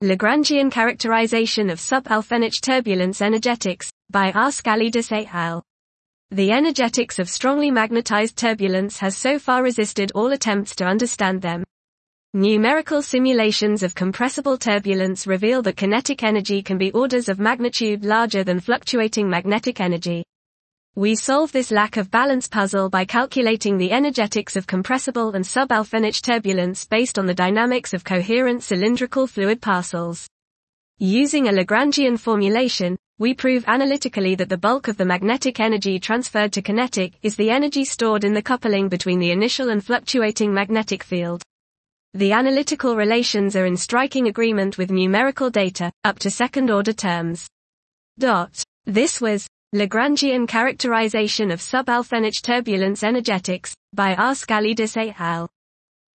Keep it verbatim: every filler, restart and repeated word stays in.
Lagrangian characterization of subalfvénic turbulence energetics, by R. Scalidis et al. The energetics of strongly magnetized turbulence has so far resisted all attempts to understand them. Numerical simulations of compressible turbulence reveal that kinetic energy can be orders of magnitude larger than fluctuating magnetic energy. We solve this lack of balance puzzle by calculating the energetics of compressible and subalfvénic turbulence based on the dynamics of coherent cylindrical fluid parcels. Using a Lagrangian formulation, we prove analytically that the bulk of the magnetic energy transferred to kinetic is the energy stored in the coupling between the initial and fluctuating magnetic field. The analytical relations are in striking agreement with numerical data, up to second-order terms. Dot. This was Lagrangian characterization of subalfvénic turbulence energetics, by R. Scalidis et al.